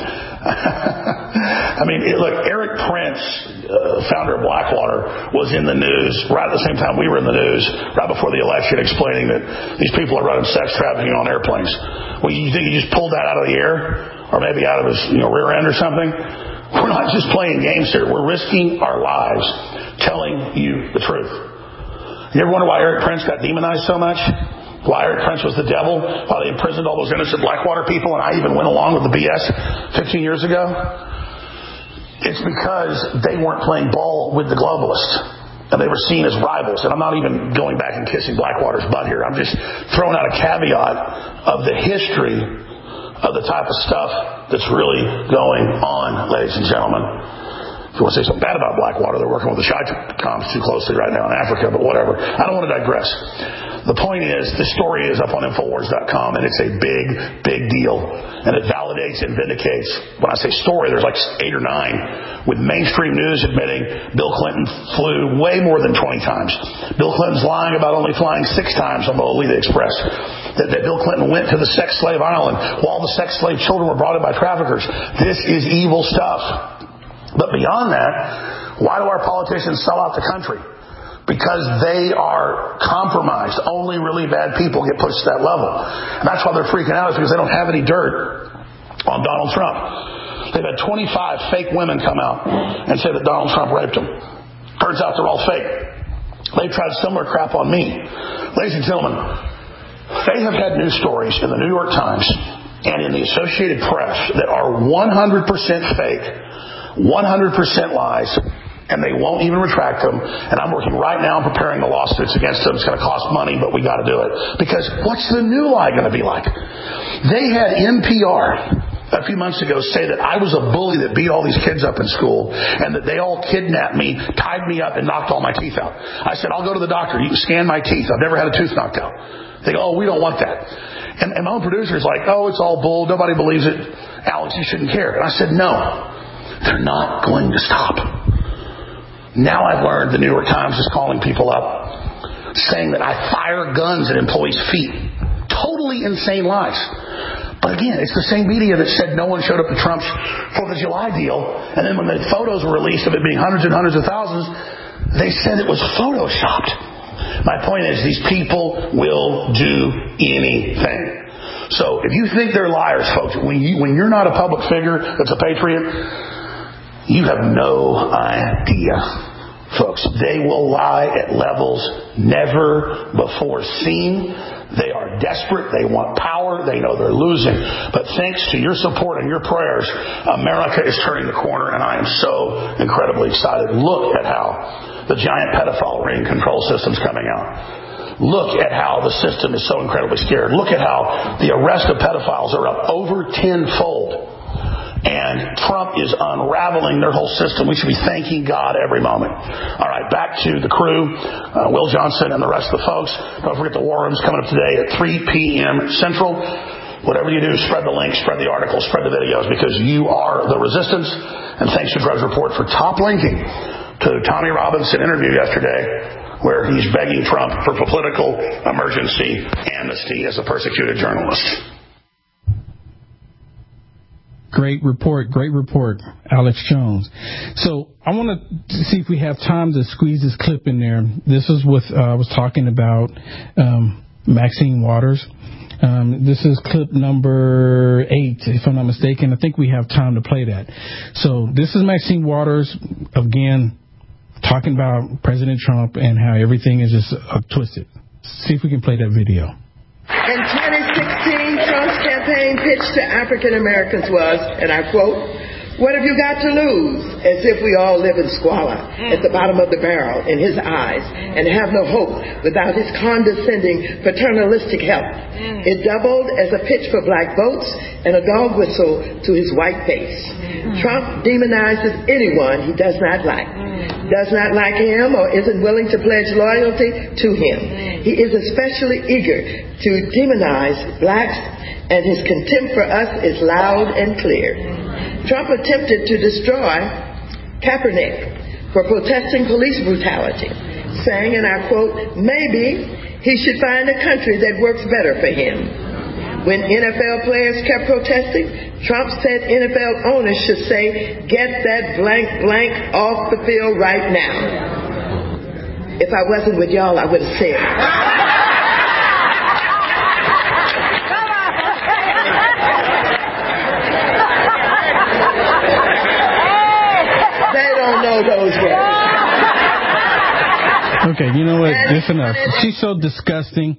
I mean, look, Eric Prince, founder of Blackwater, was in the news right at the same time we were in the news, right before the election, explaining that these people are running sex trafficking on airplanes. Well, you think he just pulled that out of the air? Or maybe out of his rear end or something? We're not just playing games here. We're risking our lives telling you the truth. You ever wonder why Eric Prince got demonized so much? Why Eric Prince was the devil? Why they imprisoned all those innocent Blackwater people and I even went along with the BS 15 years ago? It's because they weren't playing ball with the globalists. And they were seen as rivals. And I'm not even going back and kissing Blackwater's butt here. I'm just throwing out a caveat of the history of the type of stuff that's really going on, ladies and gentlemen. If you want to say something bad about Blackwater, they're working with the Chi-Coms too closely right now in Africa, but whatever. I don't want to digress. The point is, the story is up on Infowars.com, and it's a big, big deal. And it validates and vindicates. When I say story, there's like 8 or 9, with mainstream news admitting Bill Clinton flew way more than 20 times. Bill Clinton's lying about only flying 6 times on the Lolita Express. That Bill Clinton went to the sex slave island while the sex slave children were brought in by traffickers. This is evil stuff. But beyond that, why do our politicians sell out the country? Because they are compromised. Only really bad people get pushed to that level. And that's why they're freaking out, is because they don't have any dirt on Donald Trump. They've had 25 fake women come out and say that Donald Trump raped them. Turns out they're all fake. They've tried similar crap on me. Ladies and gentlemen, they have had news stories in the New York Times and in the Associated Press that are 100% fake, 100% lies, and they won't even retract them. And I'm working right now on preparing the lawsuits against them. It's going to cost money, but we got to do it. Because what's the new lie going to be like? They had NPR a few months ago say that I was a bully that beat all these kids up in school and that they all kidnapped me, tied me up, and knocked all my teeth out. I said, I'll go to the doctor. You can scan my teeth. I've never had a tooth knocked out. They go, we don't want that. And my own producer's like, it's all bull. Nobody believes it. Alex, you shouldn't care. And I said, no, they're not going to stop. Now I've learned the New York Times is calling people up saying that I fire guns at employees' feet. Totally insane lies. But again, it's the same media that said no one showed up to Trump's 4th of July deal. And then when the photos were released of it being hundreds and hundreds of thousands, they said it was photoshopped. My point is, these people will do anything. So if you think they're liars, folks, when you're not a public figure that's a patriot, you have no idea, folks. They will lie at levels never before seen. They are desperate. They want power. They know they're losing. But thanks to your support and your prayers, America is turning the corner, and I am so incredibly excited. Look at how the giant pedophile ring control systems coming out. Look at how the system is so incredibly scared. Look at how the arrest of pedophiles are up over tenfold. And Trump is unraveling their whole system. We should be thanking God every moment. All right, back to the crew, Will Johnson and the rest of the folks. Don't forget the War Room's coming up today at 3 p.m. Central. Whatever you do, spread the link, spread the articles, spread the videos, because you are the resistance. And thanks to Drudge Report for top linking to Tommy Robinson interview yesterday, where he's begging Trump for political emergency amnesty as a persecuted journalist. Great report, Alex Jones. So I want to see if we have time to squeeze this clip in there. This is what I was talking about Maxine Waters. This is clip number 8, if I'm not mistaken. I think we have time to play that. So this is Maxine Waters, again, talking about President Trump and how everything is just twisted. See if we can play that video. In 2016, Trump's campaign pitch to African Americans was, and I quote, "What have you got to lose?" As if we all live in squalor, at the bottom of the barrel in his eyes, and have no hope without his condescending, paternalistic help. It doubled as a pitch for black votes and a dog whistle to his white face. Trump demonizes anyone he does not like him or isn't willing to pledge loyalty to him. He is especially eager to demonize blacks, and his contempt for us is loud and clear. Trump attempted to destroy Kaepernick for protesting police brutality, saying, and I quote, "Maybe he should find a country that works better for him." When NFL players kept protesting, Trump said NFL owners should say, "Get that blank blank off the field right now." If I wasn't with y'all, I would have said it. Know those words. Okay, you know what? It's enough. She's so disgusting.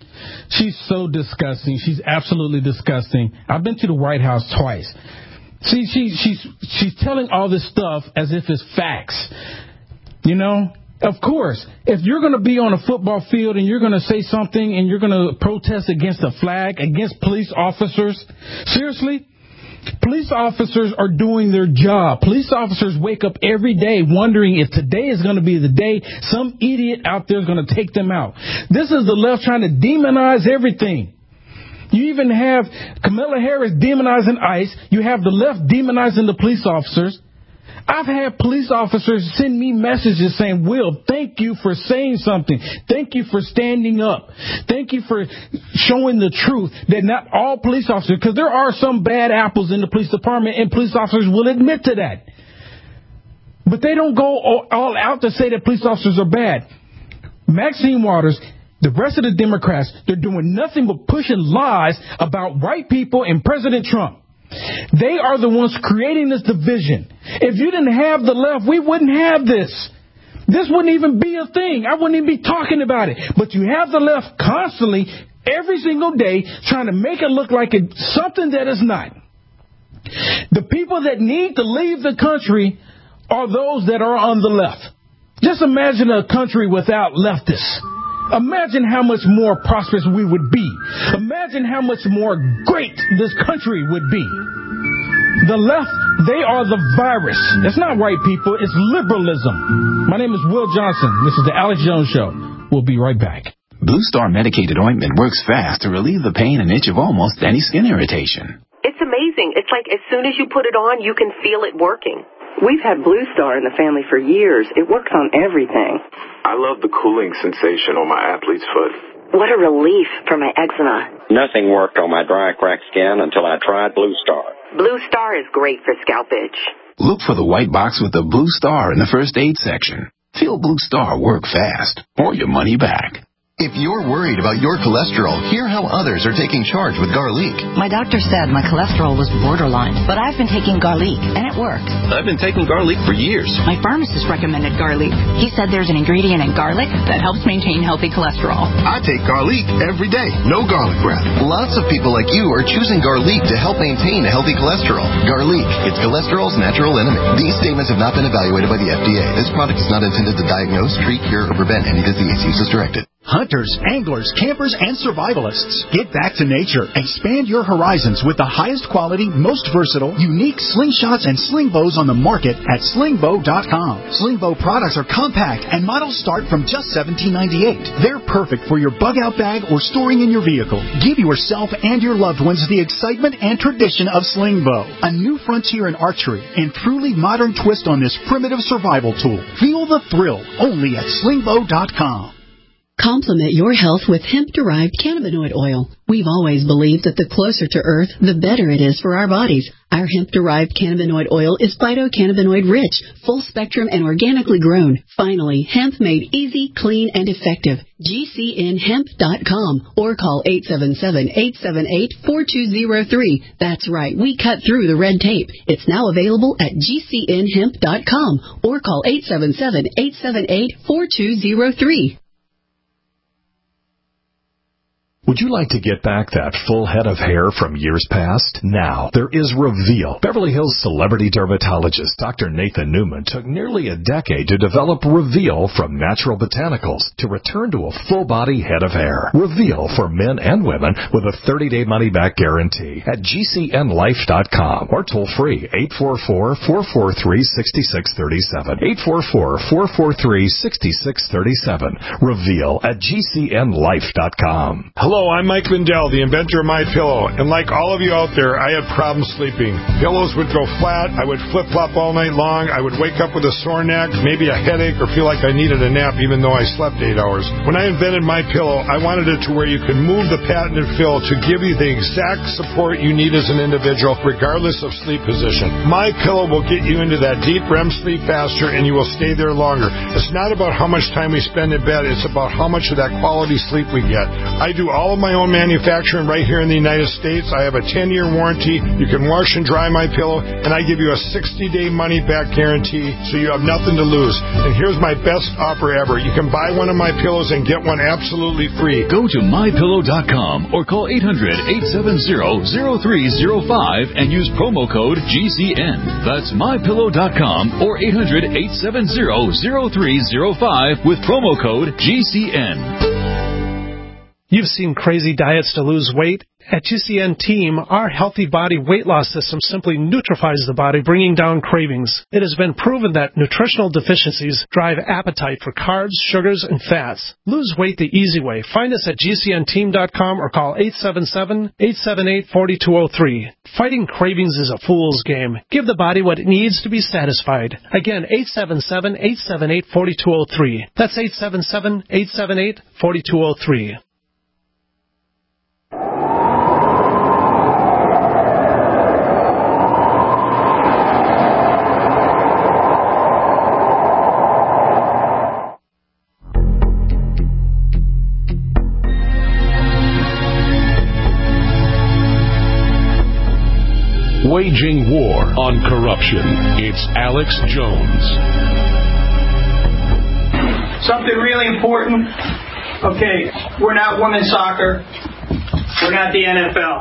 She's absolutely disgusting. I've been to the White House twice. See, she's telling all this stuff as if it's facts. You know? Of course, if you're going to be on a football field and you're going to say something and you're going to protest against a flag, against police officers, seriously? Police officers are doing their job. Police officers wake up every day wondering if today is going to be the day some idiot out there is going to take them out. This is the left trying to demonize everything. You even have Kamala Harris demonizing ICE. You have the left demonizing the police officers. I've had police officers send me messages saying, "Will, thank you for saying something. Thank you for standing up. Thank you for showing the truth that not all police officers," because there are some bad apples in the police department, and police officers will admit to that. But they don't go all out to say that police officers are bad. Maxine Waters, the rest of the Democrats, they're doing nothing but pushing lies about white people and President Trump. They are the ones creating this division. If you didn't have the left, we wouldn't have this. This wouldn't even be a thing. I wouldn't even be talking about it. But you have the left constantly, every single day, trying to make it look like it's something that is not. The people that need to leave the country are those that are on the left. Just imagine a country without leftists. Imagine how much more prosperous we would be. Imagine how much more great this country would be. The left, they are the virus. It's not white people, it's liberalism. My name is Will Johnson. This is the Alex Jones Show. We'll be right back. Blue Star medicated ointment works fast to relieve the pain and itch of almost any skin irritation. It's amazing. It's like as soon as you put it on, you can feel it working. We've had Blue Star in the family for years. It works on everything. I love the cooling sensation on my athlete's foot. What a relief for my eczema. Nothing worked on my dry, cracked skin until I tried Blue Star. Blue Star is great for scalp itch. Look for the white box with the Blue Star in the first aid section. Feel Blue Star work fast, or your money back. If you're worried about your cholesterol, hear how others are taking charge with Garlic. My doctor said my cholesterol was borderline, but I've been taking Garlic, and it works. I've been taking Garlic for years. My pharmacist recommended Garlic. He said there's an ingredient in garlic that helps maintain healthy cholesterol. I take Garlic every day. No garlic breath. Lots of people like you are choosing Garlic to help maintain a healthy cholesterol. Garlic, it's cholesterol's natural enemy. These statements have not been evaluated by the FDA. This product is not intended to diagnose, treat, cure, or prevent any disease. Use as directed. Hunters, anglers, campers, and survivalists. Get back to nature. Expand your horizons with the highest quality, most versatile, unique slingshots and sling bows on the market at slingbow.com. Slingbow products are compact and models start from just $17.98. They're perfect for your bug-out bag or storing in your vehicle. Give yourself and your loved ones the excitement and tradition of Slingbow, a new frontier in archery and truly modern twist on this primitive survival tool. Feel the thrill only at slingbow.com. Complement your health with hemp-derived cannabinoid oil. We've always believed that the closer to Earth, the better it is for our bodies. Our hemp-derived cannabinoid oil is phytocannabinoid rich, full-spectrum, and organically grown. Finally, hemp made easy, clean, and effective. GCNhemp.com or call 877-878-4203. That's right, we cut through the red tape. It's now available at GCNhemp.com or call 877-878-4203. Would you like to get back that full head of hair from years past? Now, there is Reveal. Beverly Hills celebrity dermatologist Dr. Nathan Newman took nearly a decade to develop Reveal from natural botanicals to return to a full-body head of hair. Reveal for men and women with a 30-day money-back guarantee at GCNlife.com or toll-free 844-443-6637. 844-443-6637. Reveal at GCNlife.com. Hello, I'm Mike Lindell, the inventor of MyPillow, and like all of you out there, I had problems sleeping. Pillows would go flat, I would flip-flop all night long, I would wake up with a sore neck, maybe a headache, or feel like I needed a nap even though I slept 8 hours. When I invented MyPillow, I wanted it to where you can move the patented fill to give you the exact support you need as an individual, regardless of sleep position. MyPillow will get you into that deep REM sleep faster, and you will stay there longer. It's not about how much time we spend in bed, it's about how much of that quality sleep we get. I do all of my own manufacturing right here in the United States. I have a 10-year warranty. You can wash and dry my pillow, and I give you a 60-day money-back guarantee, so you have nothing to lose. And here's my best offer ever. You can buy one of my pillows and get one absolutely free. Go to MyPillow.com or call 800-870-0305 and use promo code GCN. That's MyPillow.com or 800-870-0305 with promo code GCN. You've seen crazy diets to lose weight. At GCN Team, our healthy body weight loss system simply neutralizes the body, bringing down cravings. It has been proven that nutritional deficiencies drive appetite for carbs, sugars, and fats. Lose weight the easy way. Find us at GCNteam.com or call 877-878-4203. Fighting cravings is a fool's game. Give the body what it needs to be satisfied. Again, 877-878-4203. That's 877-878-4203. Waging war on corruption. It's Alex Jones. Something really important. Okay, we're not women's soccer. We're not the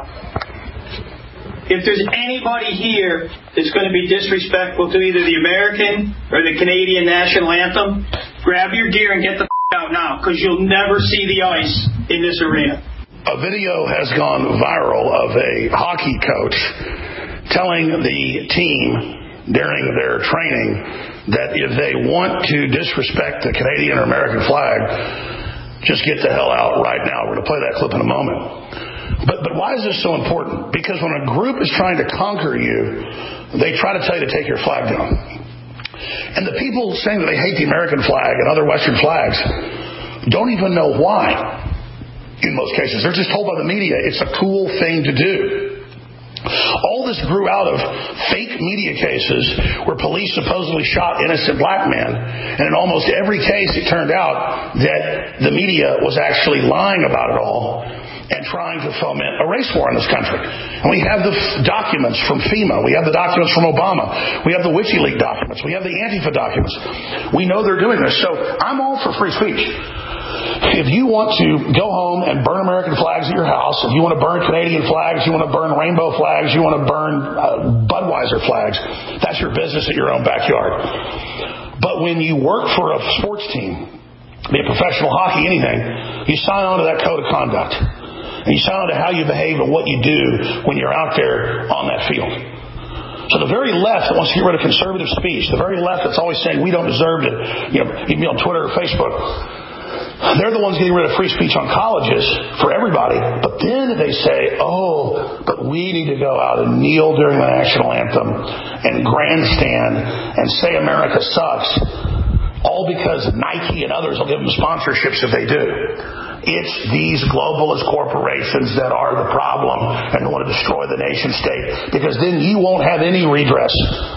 NFL. If there's anybody here that's going to be disrespectful to either the American or the Canadian national anthem, grab your gear and get the out now, because you'll never see the ice in this arena. A video has gone viral of a hockey coach telling the team during their training that if they want to disrespect the Canadian or American flag, just get the hell out right now. We're going to play that clip in a moment. But why is this so important? Because when a group is trying to conquer you, they try to tell you to take your flag down. And the people saying that they hate the American flag and other Western flags don't even know why. In most cases, they're just told by the media it's a cool thing to do. All this grew out of fake media cases where police supposedly shot innocent black men. And in almost every case, it turned out that the media was actually lying about it all and trying to foment a race war in this country. And we have the documents from FEMA. We have the documents from Obama. We have the WikiLeaks documents. We have the Antifa documents. We know they're doing this. So I'm all for free speech. If you want to go home and burn American flags at your house, if you want to burn Canadian flags, you want to burn rainbow flags, you want to burn Budweiser flags, that's your business at your own backyard. But when you work for a sports team, be it professional hockey, anything, you sign on to that code of conduct. And you sign on to how you behave and what you do when you're out there on that field. So the very left that wants to get rid of conservative speech, the very left that's always saying we don't deserve to, you can be on Twitter or Facebook, they're the ones getting rid of free speech on colleges for everybody. But then they say, but we need to go out and kneel during the national anthem and grandstand and say America sucks, all because Nike and others will give them sponsorships if they do. It's these globalist corporations that are the problem and want to destroy the nation state, because then you won't have any redress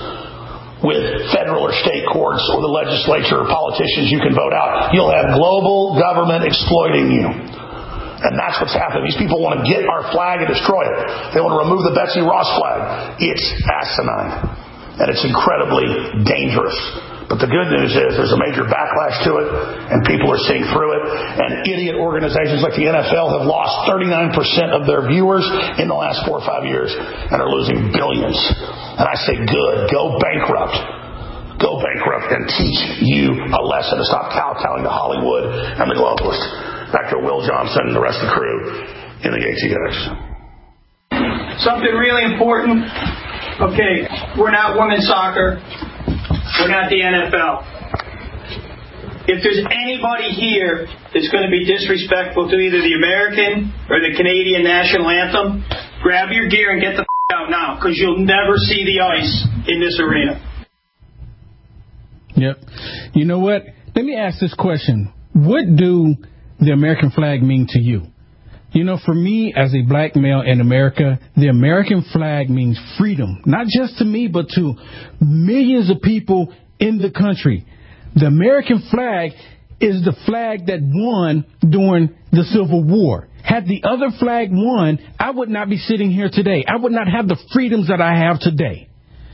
with federal or state courts or the legislature or politicians you can vote out. You'll have global government exploiting you. And that's what's happening. These people want to get our flag and destroy it. They want to remove the Betsy Ross flag. It's asinine. And it's incredibly dangerous. But the good news is there's a major backlash to it, and people are seeing through it. And idiot organizations like the NFL have lost 39% of their viewers in the last 4 or 5 years and are losing billions. And I say, good, go bankrupt. Go bankrupt and teach you a lesson to stop kowtowing to Hollywood and the globalists. Back to Will Johnson and the rest of the crew in the ATX. Something really important. Okay, we're not women's soccer. We're not the NFL. If there's anybody here that's going to be disrespectful to either the American or the Canadian national anthem, grab your gear and get the out now, because you'll never see the ice in this arena. Yep. You know what? Let me ask this question. What do the American flag mean to you? You know, for me, as a black male in America, the American flag means freedom, not just to me, but to millions of people in the country. The American flag is the flag that won during the Civil War. Had the other flag won, I would not be sitting here today. I would not have the freedoms that I have today.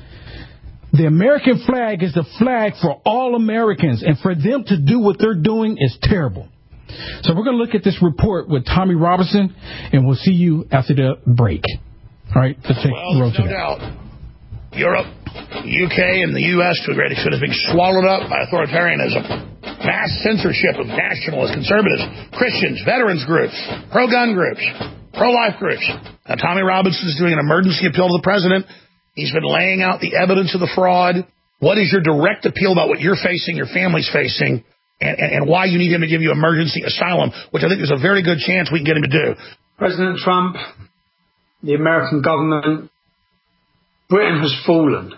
The American flag is the flag for all Americans, and for them to do what they're doing is terrible. So we're going to look at this report with Tommy Robinson, and we'll see you after the break. All right, let's take there's no doubt. Europe, UK, and the U.S. to a great extent is being swallowed up by authoritarianism. Mass censorship of nationalists, conservatives, Christians, veterans groups, pro-gun groups, pro-life groups. Now, Tommy Robinson is doing an emergency appeal to the president. He's been laying out the evidence of the fraud. What is your direct appeal about what you're facing, your family's facing? And why you need him to give you emergency asylum, which I think there's a very good chance we can get him to do. President Trump, the American government, Britain has fallen.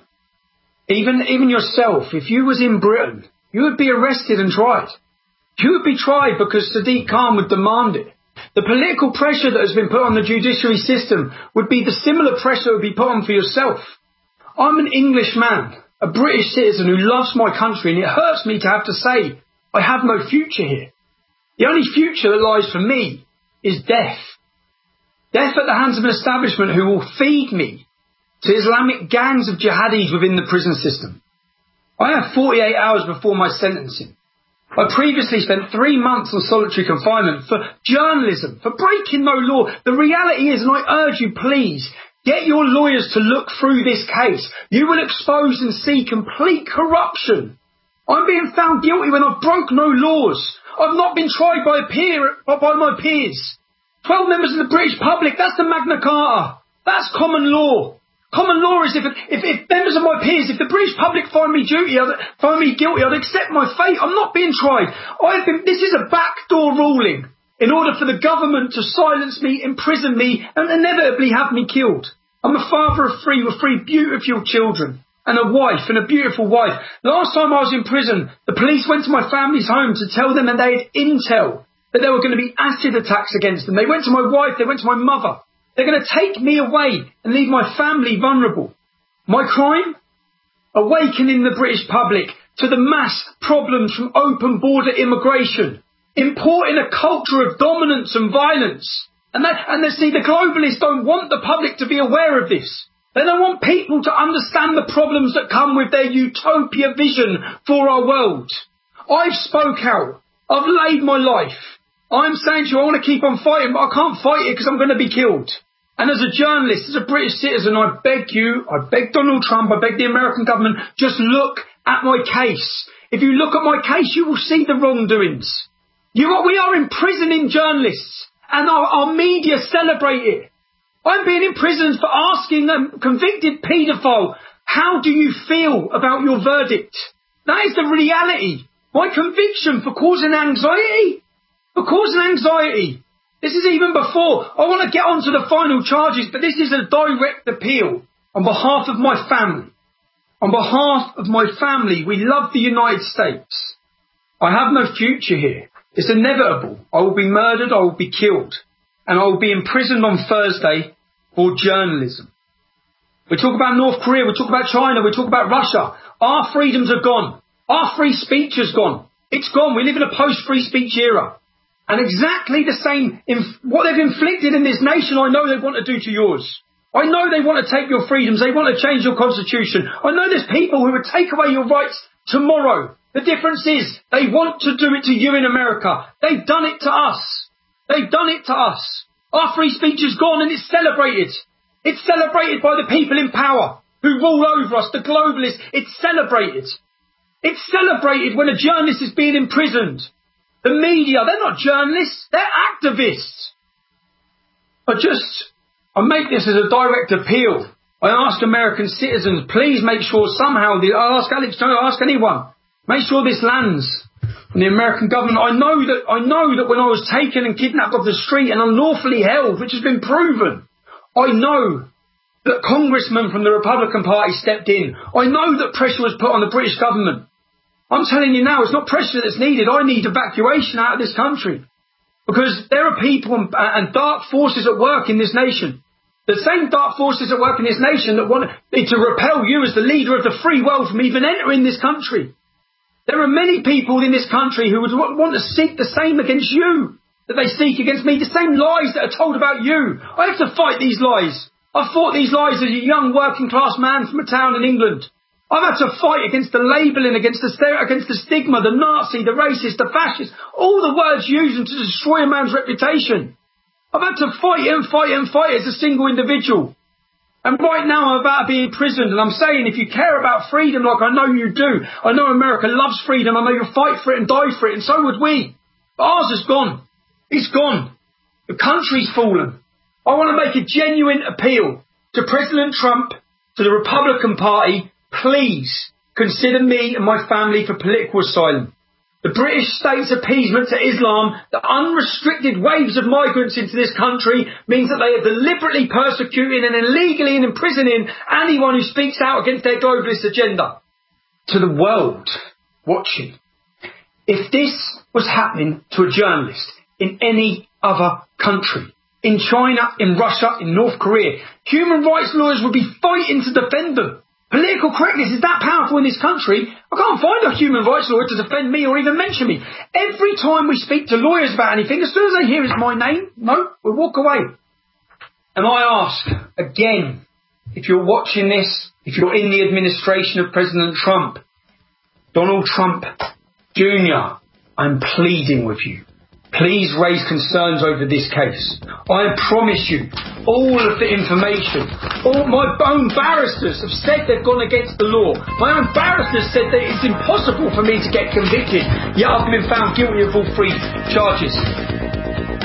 Even yourself, if you was in Britain, you would be arrested and tried. You would be tried because Sadiq Khan would demand it. The political pressure that has been put on the judiciary system would be the similar pressure that would be put on for yourself. I'm an English man, a British citizen who loves my country, and it hurts me to have to say I have no future here. The only future that lies for me is death. Death at the hands of an establishment who will feed me to Islamic gangs of jihadis within the prison system. I have 48 hours before my sentencing. I previously spent 3 months on solitary confinement for journalism, for breaking no law. The reality is, and I urge you, please, get your lawyers to look through this case. You will expose and see complete corruption. I'm being found guilty when I've broke no laws. I've not been tried by my peers. 12 members of the British public, that's the Magna Carta. That's common law. Common law is if members of my peers, if the British public find me guilty, I'd accept my fate. I'm not being tried. This is a backdoor ruling in order for the government to silence me, imprison me, and inevitably have me killed. I'm a father of 3 with 3 beautiful children. And a wife, and a beautiful wife. Last time I was in prison, the police went to my family's home to tell them that they had intel, that there were going to be acid attacks against them. They went to my wife, they went to my mother. They're going to take me away and leave my family vulnerable. My crime? Awakening the British public to the mass problems from open border immigration, importing a culture of dominance and violence. And see, the globalists don't want the public to be aware of this. They don't want people to understand the problems that come with their utopia vision for our world. I've spoke out. I've laid my life. I'm saying to you, I want to keep on fighting, but I can't fight it because I'm going to be killed. And as a journalist, as a British citizen, I beg you, I beg Donald Trump, I beg the American government, just look at my case. If you look at my case, you will see the wrongdoings. We are imprisoning journalists, and our media celebrate it. I'm being imprisoned for asking a convicted paedophile, how do you feel about your verdict? That is the reality. My conviction for causing anxiety? For causing anxiety. This is even before. I want to get on to the final charges, but this is a direct appeal on behalf of my family. On behalf of my family, we love the United States. I have no future here. It's inevitable. I will be murdered, I will be killed. And I will be imprisoned on Thursday for journalism. We talk about North Korea, we talk about China, we talk about Russia. Our freedoms are gone. Our free speech is gone. It's gone. We live in a post-free speech era. And exactly the same, what they've inflicted in this nation, I know they want to do to yours. I know they want to take your freedoms. They want to change your constitution. I know there's people who would take away your rights tomorrow. The difference is they want to do it to you in America. They've done it to us. They've done it to us. Our free speech is gone and it's celebrated. It's celebrated by the people in power who rule over us, the globalists. It's celebrated. It's celebrated when a journalist is being imprisoned. The media, they're not journalists, they're activists. I make this as a direct appeal. I ask American citizens, please make sure somehow, I ask Alex Jones, I ask anyone, make sure this lands from the American government. I know that when I was taken and kidnapped off the street and unlawfully held, which has been proven, I know that congressmen from the Republican Party stepped in. I know that pressure was put on the British government. I'm telling you now, it's not pressure that's needed. I need evacuation out of this country. Because there are people and dark forces at work in this nation. The same dark forces at work in this nation that want to repel you as the leader of the free world from even entering this country. There are many people in this country who would want to seek the same against you that they seek against me, the same lies that are told about you. I have to fight these lies. I fought these lies as a young working class man from a town in England. I've had to fight against the labelling, against the stigma, the Nazi, the racist, the fascist, all the words used to destroy a man's reputation. I've had to fight and fight and fight as a single individual. And right now I'm about to be imprisoned, and I'm saying if you care about freedom like I know you do, I know America loves freedom, I know you'll fight for it and die for it, and so would we. But ours is gone. It's gone. The country's fallen. I want to make a genuine appeal to President Trump, to the Republican Party. Please consider me and my family for political asylum. The British state's appeasement to Islam, the unrestricted waves of migrants into this country, means that they are deliberately persecuting and illegally imprisoning anyone who speaks out against their globalist agenda. To the world watching, if this was happening to a journalist in any other country, in China, in Russia, in North Korea, human rights lawyers would be fighting to defend them. Political correctness is that powerful in this country. I can't find a human rights lawyer to defend me or even mention me. Every time we speak to lawyers about anything, as soon as they hear it's my name, no, we walk away. And I ask, again, if you're watching this, if you're in the administration of President Trump, Donald Trump Jr., I'm pleading with you. Please raise concerns over this case. I promise you, all of the information, all my own barristers have said they've gone against the law. My own barristers said that it's impossible for me to get convicted, yet I've been found guilty of all three charges.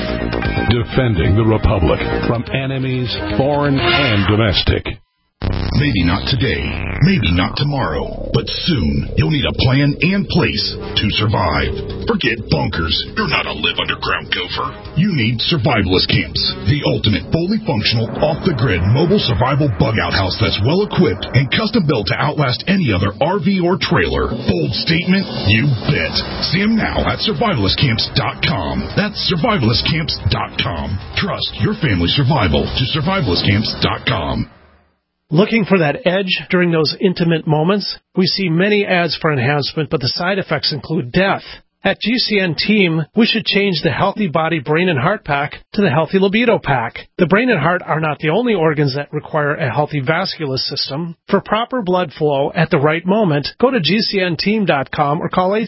Defending the Republic from enemies, foreign and domestic. Maybe not today, maybe not tomorrow, but soon you'll need a plan and place to survive. Forget bunkers. You're not a live underground gopher. You need survivalist camps, the ultimate fully functional, off-the-grid mobile survival bug-out house that's well-equipped and custom-built to outlast any other RV or trailer. Bold statement? You bet. See them now at survivalistcamps.com. That's survivalistcamps.com. Trust your family's survival to survivalistcamps.com. Looking for that edge during those intimate moments? We see many ads for enhancement, but the side effects include death. At GCN Team, we should change the Healthy Body Brain and Heart Pack to the Healthy Libido Pack. The brain and heart are not the only organs that require a healthy vascular system. For proper blood flow at the right moment, go to GCNteam.com or call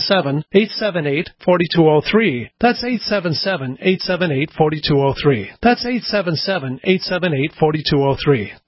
877-878-4203. That's 877-878-4203. That's 877-878-4203.